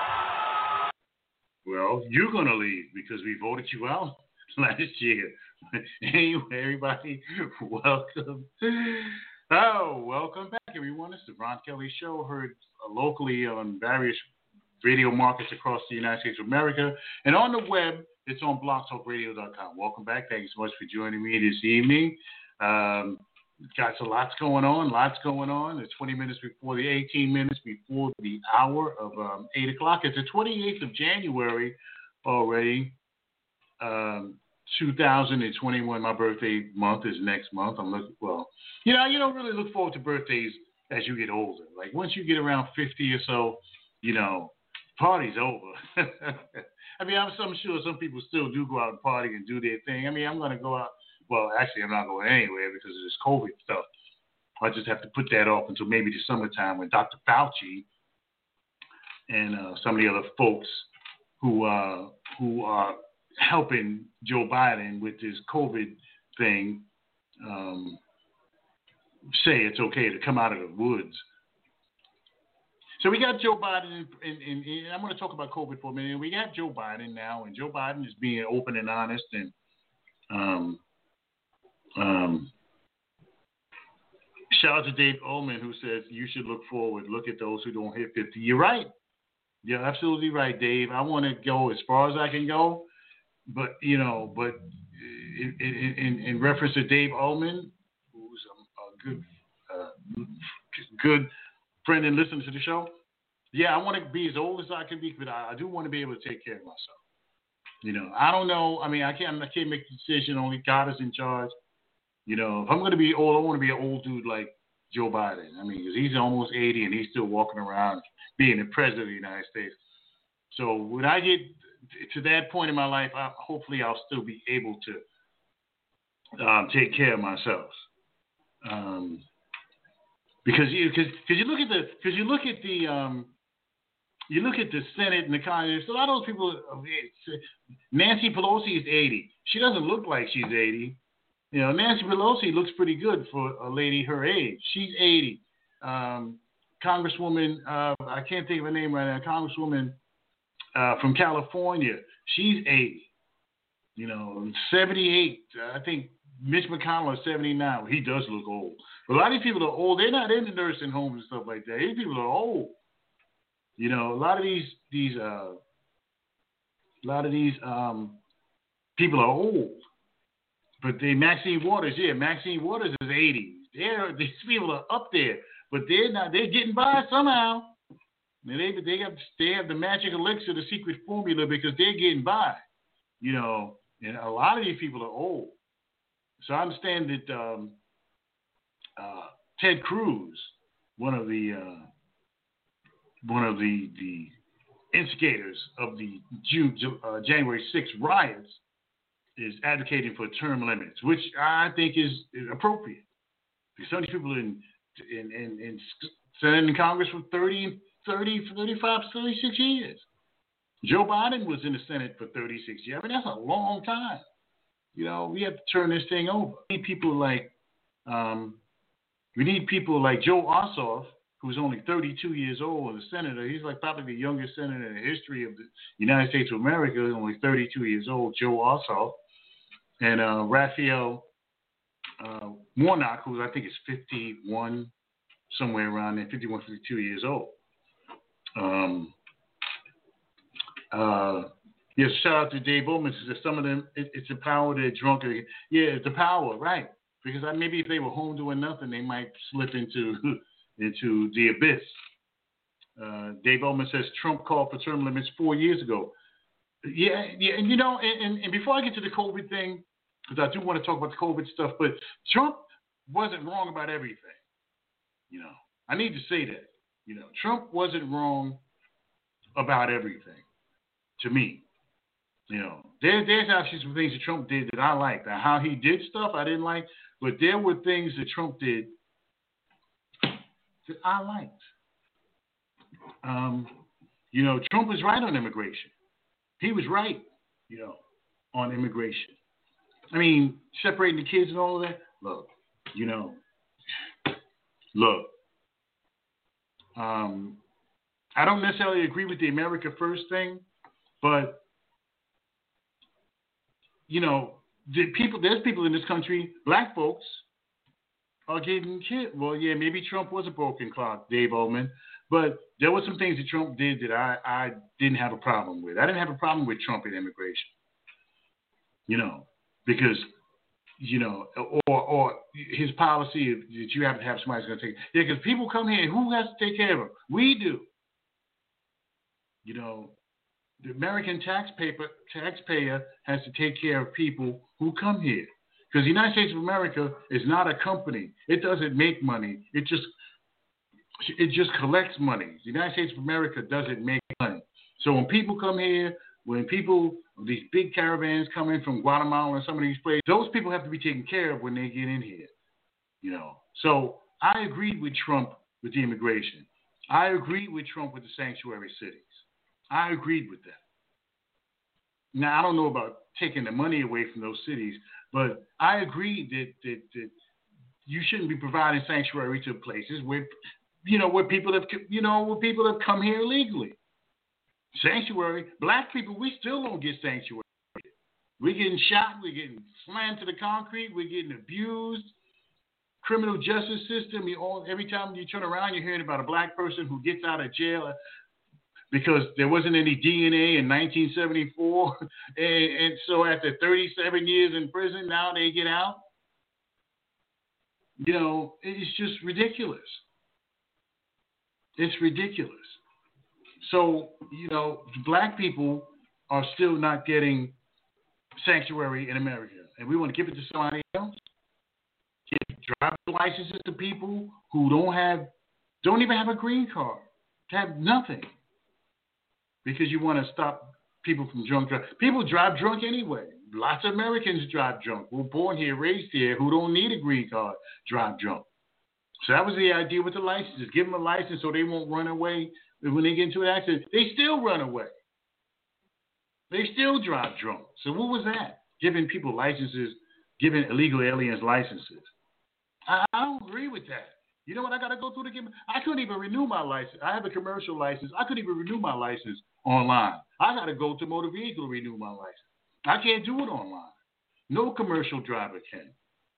Well, you're going to leave because we voted you out last year. Anyway, everybody, welcome. Oh, welcome back, everyone. It's the Ron Kelly Show, heard locally on various radio markets across the United States of America. And on the web, it's on blog talk radio dot com. Welcome back. Thank you so much for joining me this evening. Um, got some lots going on, lots going on. It's twenty minutes before the eighteen minutes before the hour of um, eight o'clock. It's the twenty-eighth of January already. Um, two thousand twenty-one, my birthday month is next month. I'm looking, well, you know, you don't really look forward to birthdays as you get older. Like once you get around fifty or so, you know, party's over. I mean, I'm, I'm sure some people still do go out and party and do their thing. I mean, I'm going to go out. Well, actually, I'm not going anywhere because of this COVID stuff. I just have to put that off until maybe the summertime when Doctor Fauci and uh, some of the other folks who uh, who are helping Joe Biden with this COVID thing um, say it's okay to come out of the woods. So we got Joe Biden, and, and, and I'm going to talk about COVID for a minute. We got Joe Biden now, and Joe Biden is being open and honest, and um, um, shout out to Dave Ullman, who says you should look forward, look at those who don't hit fifty. You're right. You're absolutely right, Dave. I want to go as far as I can go, but you know, but in, in, in reference to Dave Ullman, who's a, a good, uh, good friend and listener to the show, yeah, I want to be as old as I can be, but I, I do want to be able to take care of myself. You know, I don't know. I mean, I can't. I can't make the decision. Only God is in charge. You know, if I'm going to be old, I want to be an old dude like Joe Biden. I mean, because he's almost eighty and he's still walking around being the president of the United States. So when I get to that point in my life, I, hopefully I'll still be able to um, take care of myself. Um, because you, because, because you look at the, because you look at the, um, you look at the Senate and the Congress. A lot of those people. Nancy Pelosi is eighty. She doesn't look like she's eighty. You know, Nancy Pelosi looks pretty good for a lady her age. She's eighty. Um, Congresswoman, uh, I can't think of her name right now. Congresswoman uh, from California, she's eighty. You know, seventy-eight. I think Mitch McConnell is seventy-nine. He does look old. But a lot of these people are old. They're not in the nursing homes and stuff like that. These people are old. You know, a lot of these these uh, a lot of these um, people are old. But the Maxine Waters, yeah, Maxine Waters is eighty. They're, these people are up there, but they're not. They're getting by somehow. And they they have they have the magic elixir, the secret formula, because they're getting by. You know, and a lot of these people are old. So I understand that um, uh, Ted Cruz, one of the uh, one of the the instigators of the June, uh, January sixth riots, is advocating for term limits, which I think is, is appropriate. Because some of these people in in, in, in Senate and Congress for thirty, thirty, thirty-five, thirty-six years. Joe Biden was in the Senate for thirty-six years. I mean, that's a long time. You know, we have to turn this thing over. We need people like, um, we need people like Joe Ossoff, who's only thirty-two years old and a senator. He's like probably the youngest senator in the history of the United States of America. He's only thirty-two years old, Joe Ossoff. And uh, Raphael uh, Warnock, who I think is fifty-one, somewhere around there, fifty-one, fifty-two years old. Um, uh, yes, shout out to Dave Bowman. Says some of them, it, it's the power they're drunk. Yeah, it's the power, right? Because I, maybe if they were home doing nothing, they might slip into into the abyss. Uh, Dave Bowman says Trump called for term limits four years ago. Yeah, yeah, and you know, and, and, and before I get to the COVID thing, because I do want to talk about the COVID stuff, but Trump wasn't wrong about everything. You know, I need to say that. You know, Trump wasn't wrong about everything, to me. You know, there, there's actually some things that Trump did that I liked. Now, how he did stuff I didn't like, but there were things that Trump did that I liked. Um, You know, Trump was right on immigration. He was right, you know, on immigration. I mean, separating the kids and all of that. Look, you know, look. Um, I don't necessarily agree with the America First thing, but you know, the people. There's people in this country, black folks, are getting killed. Well, yeah, maybe Trump was a broken clock, Dave Ullman, but there were some things that Trump did that I, I didn't have a problem with. I didn't have a problem with Trump and immigration, you know, because, you know, or or his policy that you have to have somebody who's going to take. Yeah, because people come here, who has to take care of them? We do. You know, the American taxpayer taxpayer has to take care of people who come here. Because the United States of America is not a company. It doesn't make money. It just it just collects money. The United States of America doesn't make money. So when people come here, when people, these big caravans come in from Guatemala and some of these places, those people have to be taken care of when they get in here. You know. So I agreed with Trump with the immigration. I agreed with Trump with the sanctuary cities. I agreed with that. Now, I don't know about taking the money away from those cities, but I agreed that, that, that you shouldn't be providing sanctuary to places where, you know, where people have, you know, where people have come here illegally. Sanctuary, black people, we still don't get sanctuary. We're getting shot, we're getting slammed to the concrete, we're getting abused. Criminal justice system, you all, every time you turn around, you're hearing about a black person who gets out of jail because there wasn't any D N A in nineteen seventy-four. And, and so after thirty-seven years in prison, now they get out. You know, it's just ridiculous. It's ridiculous. So, you know, black people are still not getting sanctuary in America. And we want to give it to somebody else. Give driver's licenses to people who don't have, don't even have a green card, have nothing. Because you want to stop people from drunk driving. People drive drunk anyway. Lots of Americans drive drunk. We're born here, raised here, who don't need a green card, drive drunk. So that was the idea with the licenses. Give them a license so they won't run away when they get into an accident. They still run away. They still drive drunk. So what was that? Giving people licenses, giving illegal aliens licenses. I, I don't agree with that. You know what I got to go through to get? I couldn't even renew my license. I have a commercial license. I couldn't even renew my license online. I got to go to motor vehicle to renew my license. I can't do it online. No commercial driver can.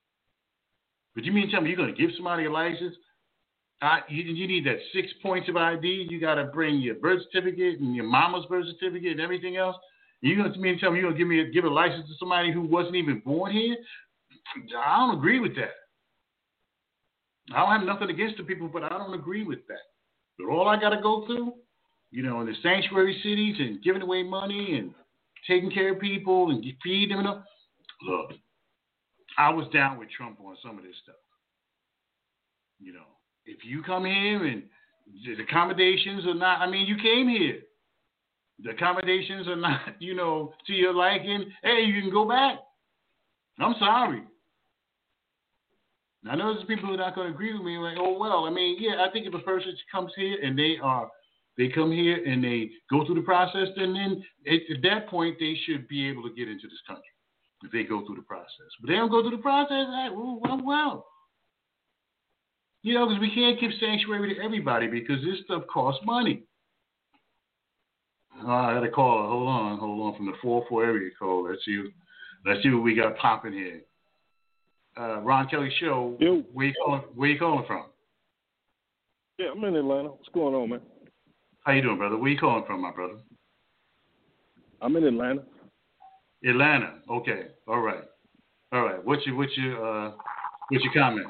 But you mean to tell me you're going to give somebody a license? I, you, you need that six points of I D. You got to bring your birth certificate and your mama's birth certificate and everything else. And you're going to mean to tell me you're going to give me a, give a license to somebody who wasn't even born here? I don't agree with that. I don't have nothing against the people, but I don't agree with that. But all I got to go through, you know, in the sanctuary cities and giving away money and taking care of people and feeding them. And all. Look, I was down with Trump on some of this stuff. You know, if you come here and the accommodations are not, I mean, you came here. The accommodations are not, you know, to your liking. Hey, you can go back. I'm sorry. Now, I know there's people who are not going to agree with me. Like, oh, well, I mean, yeah, I think if a person comes here and they are, they come here and they go through the process, then, then at, at that point, they should be able to get into this country if they go through the process. But they don't go through the process, hey, well, well, well. You know, because we can't give sanctuary to everybody because this stuff costs money. Oh, I got a call. Hold on, hold on. From the four four area code. Let's see, let's see what we got popping here. Uh, Ron Kelly Show. Yo. Where you calling? Where you calling from? Yeah, I'm in Atlanta. What's going on, man? How you doing, brother? Where you calling from, my brother? I'm in Atlanta. Atlanta. Okay. All right. All right. What's your what's your uh, what's your comment?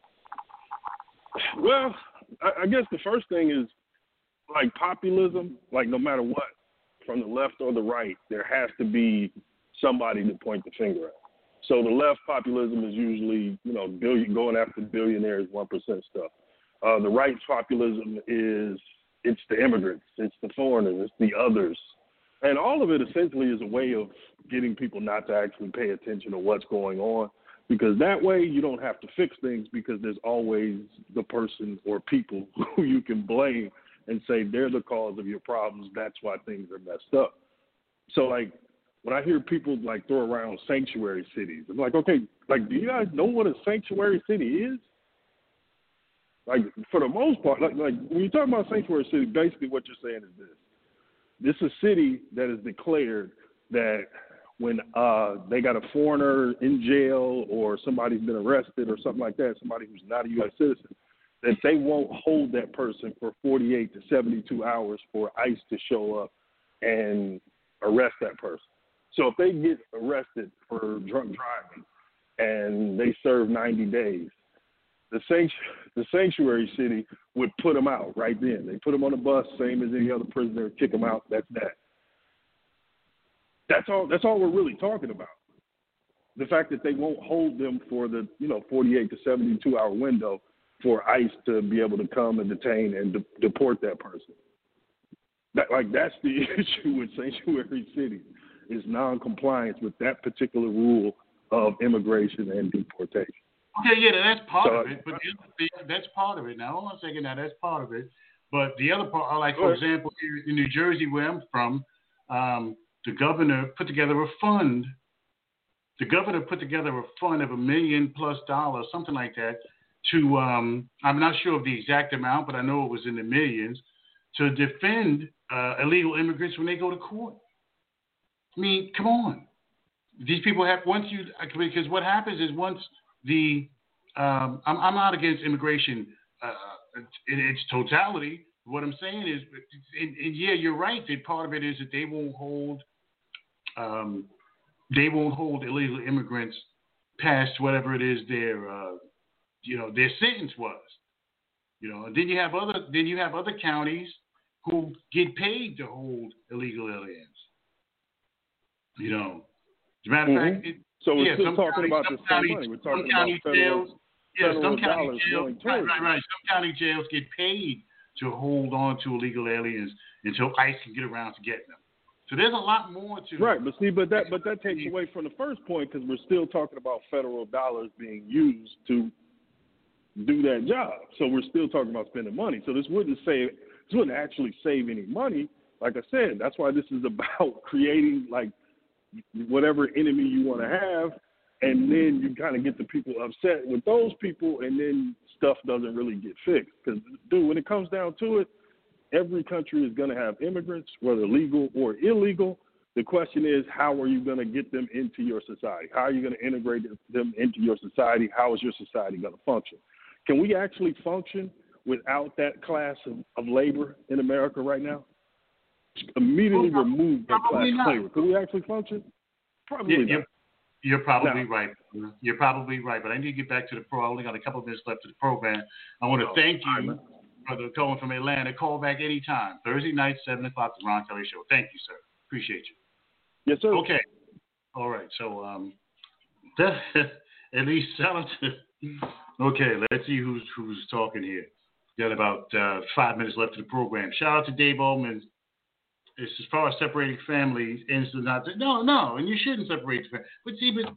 Well, I, I guess the first thing is like populism. Like no matter what, from the left or the right, there has to be somebody to point the finger at. So the left populism is usually, you know, billion, going after billionaires, one percent stuff. Uh, the right's populism is it's the immigrants, it's the foreigners, it's the others. And all of it essentially is a way of getting people not to actually pay attention to what's going on, because that way you don't have to fix things because there's always the person or people who you can blame and say they're the cause of your problems. That's why things are messed up. So, like, when I hear people, like, throw around sanctuary cities, I'm like, okay, like, do you guys know what a sanctuary city is? Like, for the most part, like, like when you talk about sanctuary city, basically what you're saying is this. This is a city that is declared that when uh, they got a foreigner in jail or somebody's been arrested or something like that, somebody who's not a U S citizen, that they won't hold that person for forty-eight to seventy-two hours for ICE to show up and arrest that person. So if they get arrested for drunk driving and they serve ninety days, the sanctu- the sanctuary city would put them out right then. They put them on a bus, same as any other prisoner, kick them out. That's that. That's all. That's all we're really talking about. The fact that they won't hold them for the you know forty-eight to seventy-two hour window for ICE to be able to come and detain and de- deport that person. That, like that's the issue with sanctuary cities is non-compliance with that particular rule of immigration and deportation. Okay, yeah, that's part so, of it, but the, that's part of it. Now, hold on a second. Now, that's part of it. But the other part, like for example, in New Jersey, where I'm from, um, the governor put together a fund. The governor put together a fund of a million plus dollars, something like that, to, um, I'm not sure of the exact amount, but I know it was in the millions, to defend uh, illegal immigrants when they go to court. I mean, come on. These people have, once you, because what happens is once the, um, I'm, I'm not against immigration uh, in its totality. What I'm saying is, and, and yeah, you're right that part of it is that they won't hold, um, they won't hold illegal immigrants past whatever it is their, uh, you know, their sentence was. You know, and then you have other, then you have other counties who get paid to hold illegal aliens. You know, as a matter of mm-hmm. fact, it, so we're yeah, still talking counties, about the same counties, money. We're talking some county about jails, federal, yeah, federal some county dollars jails, going right, towards right, right. Some county jails get paid to hold on to illegal aliens until ICE can get around to getting them. So there's a lot more to right, but see, but that but that takes away from the first point because we're still talking about federal dollars being used to do that job. So we're still talking about spending money. So this wouldn't save, this wouldn't actually save any money. Like I said, that's why this is about creating like whatever enemy you want to have, and then you kind of get the people upset with those people, and then stuff doesn't really get fixed. Because, dude, when it comes down to it, every country is going to have immigrants, whether legal or illegal. The question is, how are you going to get them into your society? How are you going to integrate them into your society? How is your society going to function? Can we actually function without that class of, of labor in America right now? Immediately well, remove that class of labor. Can we actually function? Probably yeah, not. You're, you're probably no. right. You're probably right. But I need to get back to the pro. I only got a couple of minutes left of the program. I want to oh, thank you, right, Brother Cohen from Atlanta. Call back anytime. Thursday night, seven o'clock, the Ron Kelly Show. Thank you, sir. Appreciate you. Yes, sir. Okay. All right. So, um, that, at least shout out to. Okay, let's see who's who's talking here. Got about uh, five minutes left of the program. Shout out to Dave Ullman. It's as far as separating families, and not to, no, no, and you shouldn't separate families. But see, but,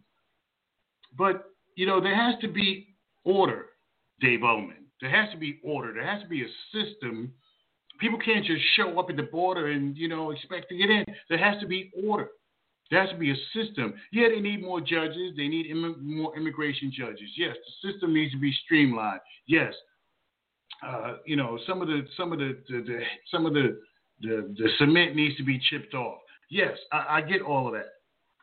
but you know, there has to be order, Dave Ullman. There has to be order. There has to be a system. People can't just show up at the border and, you know, expect to get in. There has to be order. There has to be a system. Yeah, they need more judges. They need Im- more immigration judges. Yes, the system needs to be streamlined. Yes, uh, you know, some of the some of the, the, the some of the The, the cement needs to be chipped off. Yes, I, I get all of that.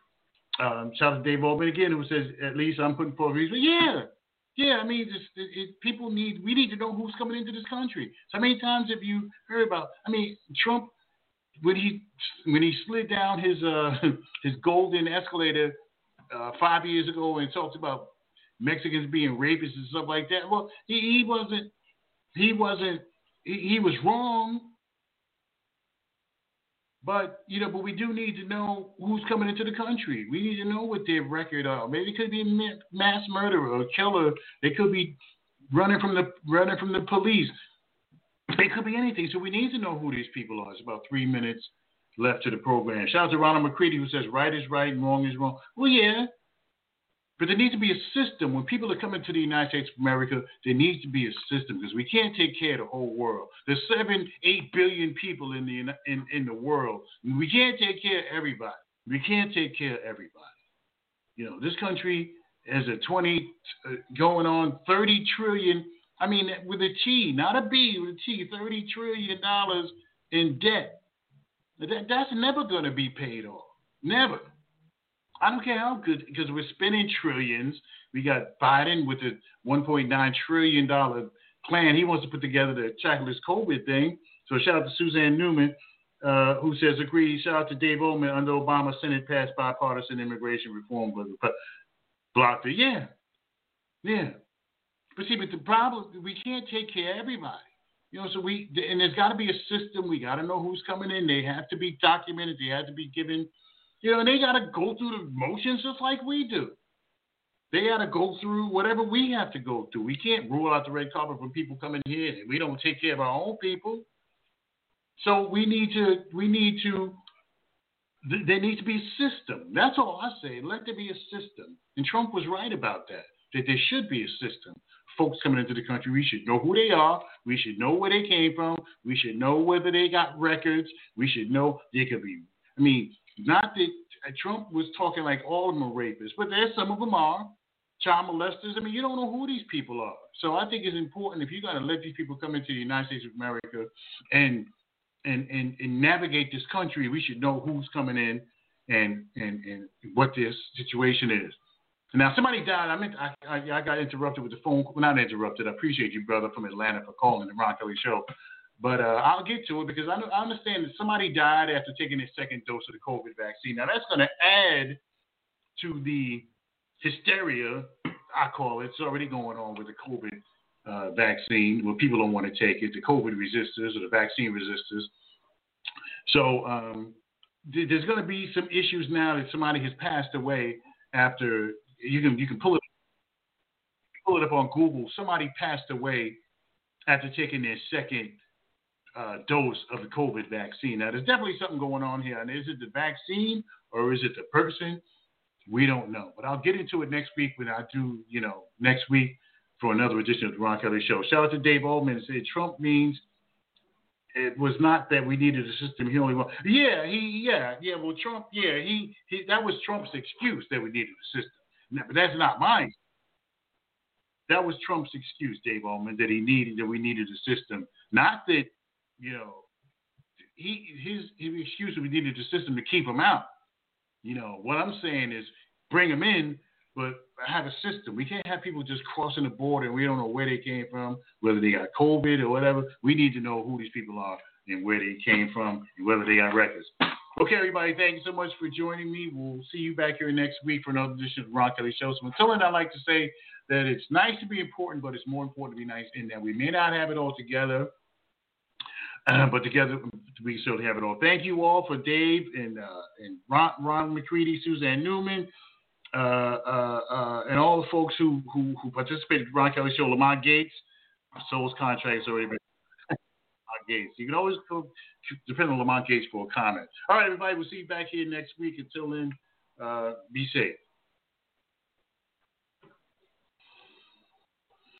Um, shout out to Dave Ullman again, who says, at least I'm putting forward reasons. Yeah, yeah, I mean, just, it, it, people need, we need to know who's coming into this country. So how many times have you heard about, I mean, Trump, when he when he slid down his uh, his golden escalator uh, five years ago and talked about Mexicans being rapists and stuff like that, well, he, he wasn't, he wasn't, he, he was wrong. But, you know, but we do need to know who's coming into the country. We need to know what their record are. Maybe it could be a mass murderer or a killer. They could be running from the running from the police. They could be anything. So we need to know who these people are. It's about three minutes left to the program. Shout out to Ronald McCready, who says right is right and wrong is wrong. Well, yeah. But there needs to be a system. When people are coming to the United States of America, there needs to be a system because we can't take care of the whole world. There's seven, eight billion people in the in, in the world. We can't take care of everybody. We can't take care of everybody. You know, this country has a twenty uh, going on thirty trillion. I mean, with a T, not a B, with a T, thirty trillion dollars in debt. That, that's never going to be paid off. Never. I don't care how good, because we're spending trillions. We got Biden with a one point nine trillion dollars plan. He wants to put together to tackle this COVID thing. So shout out to Suzanne Newman, uh, who says, agree. Shout out to Dave Ullman. Under Obama, Senate passed bipartisan immigration reform. But blocked it. Yeah. Yeah. But see, but the problem, we can't take care of everybody. You know, so we, and there's got to be a system. We got to know who's coming in. They have to be documented. They have to be given. You know, and they got to go through the motions just like we do. They got to go through whatever we have to go through. We can't rule out the red carpet when people come in here and we don't take care of our own people. So we need to, we need to, th- there needs to be a system. That's all I say. Let there be a system. And Trump was right about that, that there should be a system. Folks coming into the country, we should know who they are. We should know where they came from. We should know whether they got records. We should know they could be, I mean, not that Trump was talking like all of them are rapists, but there's some of them are child molesters. I mean, you don't know who these people are. So I think it's important if you're going to let these people come into the United States of America and and and, and navigate this country, we should know who's coming in and and, and what this situation is. Now, somebody died. I meant I, I, I got interrupted with the phone. Well, not interrupted. I appreciate you, brother, from Atlanta for calling the Ron Kelly Show. But uh, I'll get to it because I, I understand that somebody died after taking their second dose of the COVID vaccine. Now, that's going to add to the hysteria, I call it. It's already going on with the COVID uh, vaccine where people don't want to take it, the COVID resistors or the vaccine resistors. So um, th- there's going to be some issues now that somebody has passed away after. You can you can pull it pull it up on Google. Somebody passed away after taking their second Uh, dose of the COVID vaccine. Now, there's definitely something going on here. And is it the vaccine or is it the person? We don't know. But I'll get into it next week when I do, you know, next week for another edition of the Ron Kelly Show. Shout out to Dave Ullman. Said Trump means it was not that we needed a system. He only wanted. Yeah, he, yeah, yeah. Well, Trump, yeah, he, he, that was Trump's excuse that we needed a system. Now, but that's not mine. That was Trump's excuse, Dave Ullman, that he needed, that we needed a system. Not that, you know, he his his excuse that we needed a system to keep him out. You know, what I'm saying is bring them in, but have a system. We can't have people just crossing the border and we don't know where they came from, whether they got COVID or whatever. We need to know who these people are and where they came from and whether they got records. Okay, everybody, thank you so much for joining me. We'll see you back here next week for another edition of the Ron Kelly Show. So until then, I'd like to say that it's nice to be important, but it's more important to be nice in that we may not have it all together. Uh, but together, we certainly have it all. Thank you all for Dave and uh, and Ron, Ron McCready, Suzanne Newman, uh, uh, uh, and all the folks who, who, who participated in the Ron Kelly Show. Lamont Gates, Soul's contract has already been. Lamont Gates. You can always go, depend on Lamont Gates for a comment. All right, everybody, we'll see you back here next week. Until then, uh, be safe.